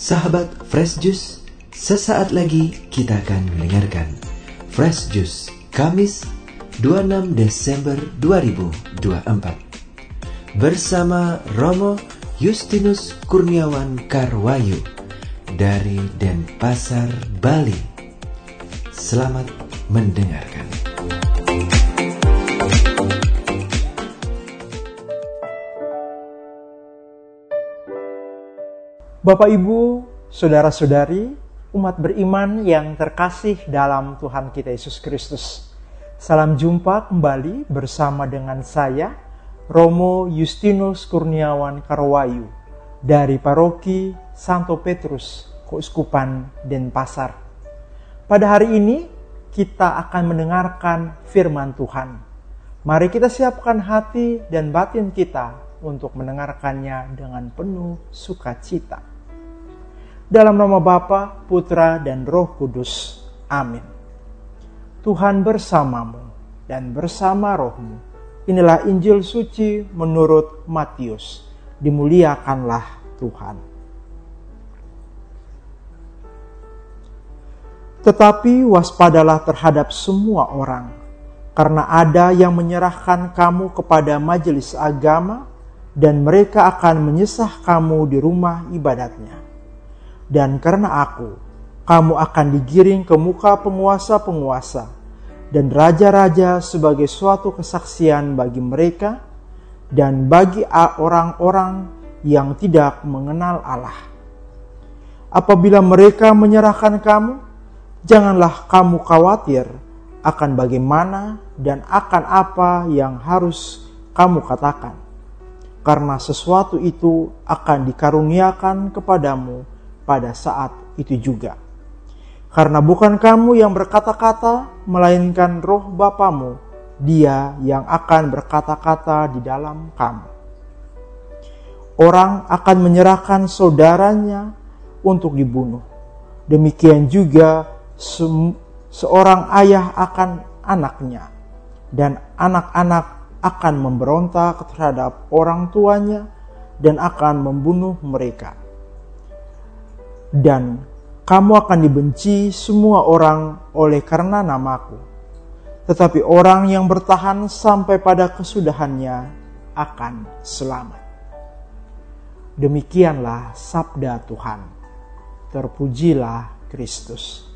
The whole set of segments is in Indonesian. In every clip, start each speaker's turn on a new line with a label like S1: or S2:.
S1: Sahabat Fresh Juice, sesaat lagi kita akan mendengarkan Fresh Juice Kamis 26 Desember 2024 bersama Romo Justinus Kurniawan Karwayu dari Denpasar, Bali. Selamat mendengarkan.
S2: Bapak, Ibu, Saudara-saudari, umat beriman yang terkasih dalam Tuhan kita Yesus Kristus. Salam jumpa kembali bersama dengan saya, Romo Justinus Kurniawan Karwayu, dari Paroki Santo Petrus, Keuskupan Denpasar. Pada hari ini, kita akan mendengarkan firman Tuhan. Mari kita siapkan hati dan batin kita untuk mendengarkannya dengan penuh sukacita. Dalam nama Bapa, Putra, dan Roh Kudus. Amin. Tuhan bersamamu dan bersama rohmu. Inilah Injil suci menurut Matius. Dimuliakanlah Tuhan. Tetapi waspadalah terhadap semua orang, karena ada yang menyerahkan kamu kepada majelis agama, dan mereka akan menyesah kamu di rumah ibadatnya. Dan karena aku, kamu akan digiring ke muka penguasa-penguasa dan raja-raja sebagai suatu kesaksian bagi mereka dan bagi orang-orang yang tidak mengenal Allah. Apabila mereka menyerahkan kamu, janganlah kamu khawatir akan bagaimana dan akan apa yang harus kamu katakan, karena sesuatu itu akan dikaruniakan kepadamu pada saat itu juga. Karena bukan kamu yang berkata-kata, melainkan Roh Bapamu, Dia yang akan berkata-kata di dalam kamu. Orang akan menyerahkan saudaranya untuk dibunuh. Demikian juga seorang ayah akan anaknya, dan anak-anak akan memberontak terhadap orang tuanya dan akan membunuh mereka. Dan kamu akan dibenci semua orang oleh karena namaku. Tetapi orang yang bertahan sampai pada kesudahannya akan selamat. Demikianlah sabda Tuhan. Terpujilah Kristus.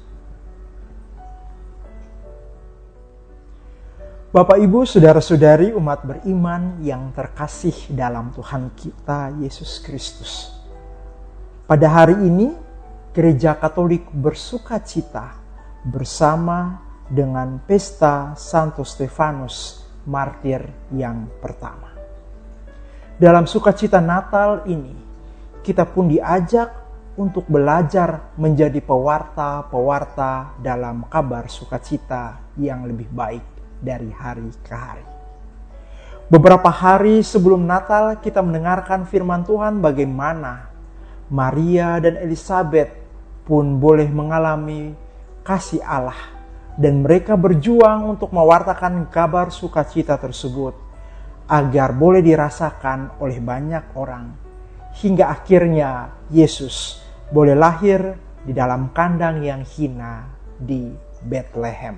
S2: Bapak, Ibu, Saudara-saudari umat beriman yang terkasih dalam Tuhan kita Yesus Kristus. Pada hari ini, Gereja Katolik bersuka cita bersama dengan pesta Santo Stefanus, martir yang pertama. Dalam sukacita Natal ini, kita pun diajak untuk belajar menjadi pewarta-pewarta dalam kabar sukacita yang lebih baik dari hari ke hari. Beberapa hari sebelum Natal, kita mendengarkan firman Tuhan bagaimana Maria dan Elizabeth pun boleh mengalami kasih Allah, dan mereka berjuang untuk mewartakan kabar sukacita tersebut agar boleh dirasakan oleh banyak orang, hingga akhirnya Yesus boleh lahir di dalam kandang yang hina di Bethlehem.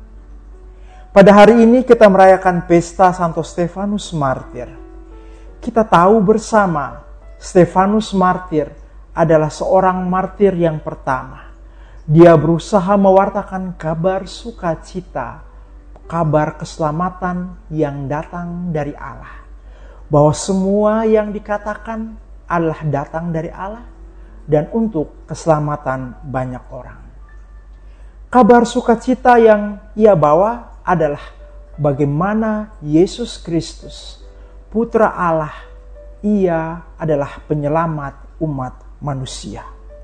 S2: Pada hari ini kita merayakan pesta Santo Stefanus Martir. Kita tahu bersama Stefanus Martir adalah seorang martir yang pertama. Dia berusaha mewartakan kabar sukacita, kabar keselamatan yang datang dari Allah. Bahwa semua yang dikatakan adalah datang dari Allah dan untuk keselamatan banyak orang. Kabar sukacita yang ia bawa adalah bagaimana Yesus Kristus, Putra Allah, Ia adalah penyelamat umat manusia.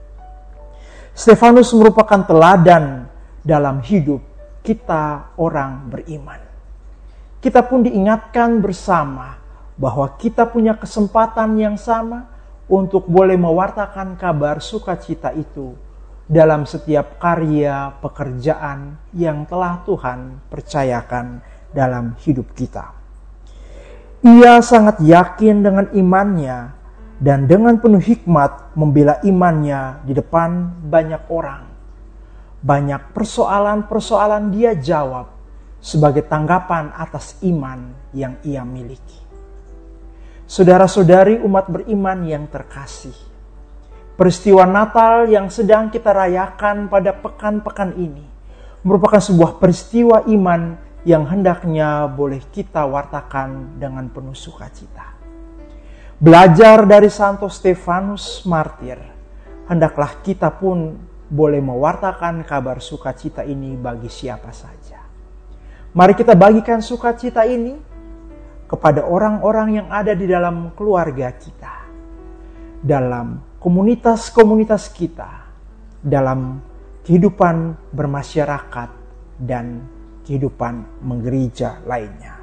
S2: Stefanus merupakan teladan dalam hidup kita orang beriman. Kita pun diingatkan bersama bahwa kita punya kesempatan yang sama untuk boleh mewartakan kabar sukacita itu dalam setiap karya pekerjaan yang telah Tuhan percayakan dalam hidup kita. Ia sangat yakin dengan imannya dan dengan penuh hikmat membela imannya di depan banyak orang. Banyak persoalan-persoalan dia jawab sebagai tanggapan atas iman yang ia miliki. Saudara-saudari umat beriman yang terkasih, peristiwa Natal yang sedang kita rayakan pada pekan-pekan ini merupakan sebuah peristiwa iman yang hendaknya boleh kita wartakan dengan penuh sukacita. Belajar dari Santo Stefanus Martir, hendaklah kita pun boleh mewartakan kabar sukacita ini bagi siapa saja. Mari kita bagikan sukacita ini kepada orang-orang yang ada di dalam keluarga kita, dalam komunitas-komunitas kita, dalam kehidupan bermasyarakat dan kehidupan menggereja lainnya.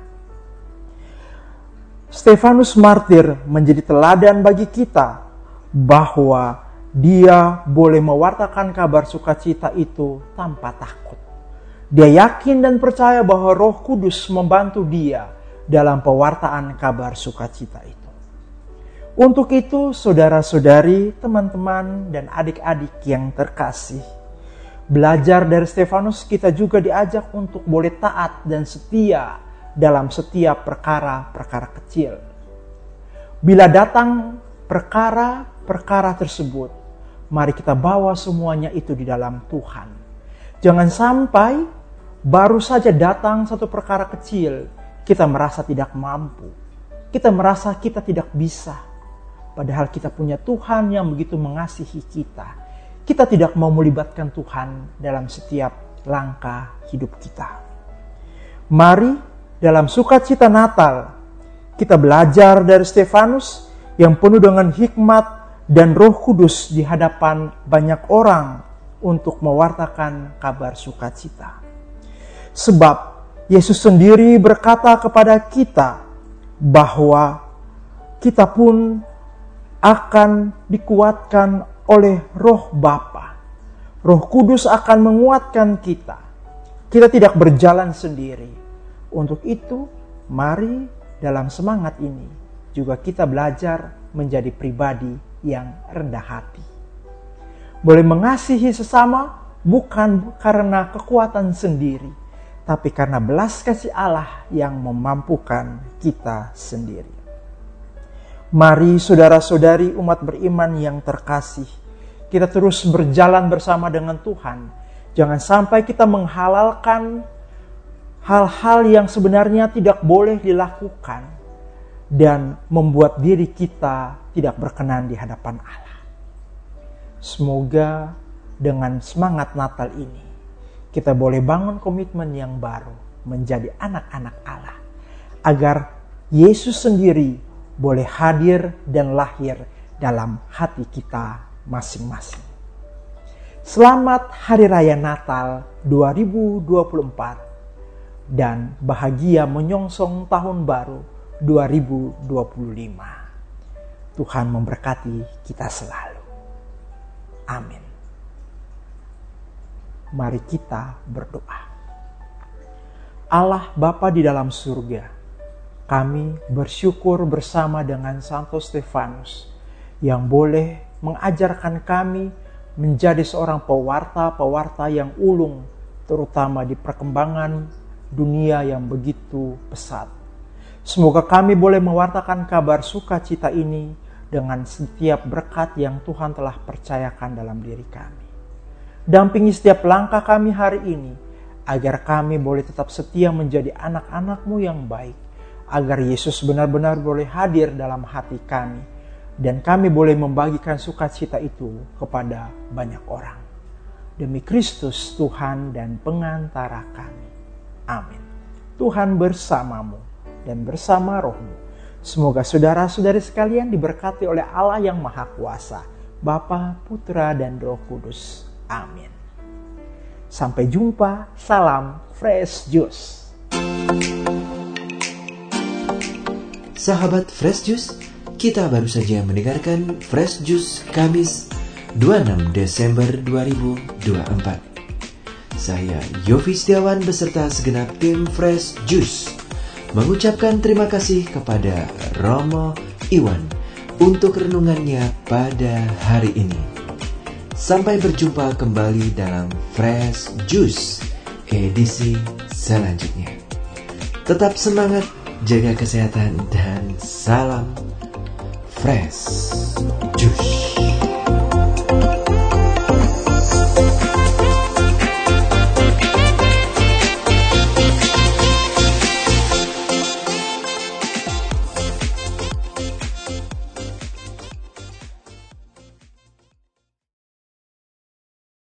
S2: Stefanus Martir menjadi teladan bagi kita bahwa dia boleh mewartakan kabar sukacita itu tanpa takut. Dia yakin dan percaya bahwa Roh Kudus membantu dia dalam pewartaan kabar sukacita itu. Untuk itu, saudara-saudari, teman-teman, dan adik-adik yang terkasih, belajar dari Stefanus, kita juga diajak untuk boleh taat dan setia dalam setiap perkara-perkara kecil. Bila datang perkara-perkara tersebut, mari kita bawa semuanya itu di dalam Tuhan. Jangan sampai baru saja datang satu perkara kecil, kita merasa tidak mampu. Kita merasa kita tidak bisa. Padahal kita punya Tuhan yang begitu mengasihi kita. Kita tidak mau melibatkan Tuhan dalam setiap langkah hidup kita. Mari dalam sukacita Natal, kita belajar dari Stefanus yang penuh dengan hikmat dan Roh Kudus di hadapan banyak orang untuk mewartakan kabar sukacita. Sebab Yesus sendiri berkata kepada kita bahwa kita pun akan dikuatkan oleh Roh Bapa. Roh Kudus akan menguatkan kita. Kita tidak berjalan sendiri. Untuk itu, mari dalam semangat ini juga kita belajar menjadi pribadi yang rendah hati. Boleh mengasihi sesama bukan karena kekuatan sendiri, tapi karena belas kasih Allah yang memampukan kita sendiri. Mari saudara-saudari umat beriman yang terkasih, kita terus berjalan bersama dengan Tuhan. Jangan sampai kita menghalalkan hal-hal yang sebenarnya tidak boleh dilakukan dan membuat diri kita tidak berkenan di hadapan Allah. Semoga dengan semangat Natal ini, kita boleh bangun komitmen yang baru menjadi anak-anak Allah. Agar Yesus sendiri boleh hadir dan lahir dalam hati kita masing-masing. Selamat Hari Raya Natal 2024 dan bahagia menyongsong tahun baru 2025. Tuhan memberkati kita selalu. Amin. Mari kita berdoa. Allah Bapa di dalam surga, kami bersyukur bersama dengan Santo Stefanus yang boleh mengajarkan kami menjadi seorang pewarta yang ulung, terutama di perkembangan dunia yang begitu pesat. Semoga kami boleh mewartakan kabar sukacita ini dengan setiap berkat yang Tuhan telah percayakan dalam diri kami. Dampingi setiap langkah kami hari ini, agar kami boleh tetap setia menjadi anak-anak-Mu yang baik, agar Yesus benar-benar boleh hadir dalam hati kami, dan kami boleh membagikan sukacita itu kepada banyak orang. Demi Kristus Tuhan dan pengantara kami. Amin. Tuhan bersamamu dan bersama rohmu. Semoga saudara-saudari sekalian diberkati oleh Allah yang Maha Kuasa, Bapa, Putra, dan Roh Kudus. Amin. Sampai jumpa. Salam Fresh Juice.
S1: Sahabat Fresh Juice, kita baru saja mendengarkan Fresh Juice Kamis 26 Desember 2024. Saya Yofi Setiawan beserta segenap tim Fresh Juice mengucapkan terima kasih kepada Romo Iwan untuk renungannya pada hari ini. Sampai berjumpa kembali dalam Fresh Juice edisi selanjutnya. Tetap semangat, jaga kesehatan, dan salam Fresh Juice.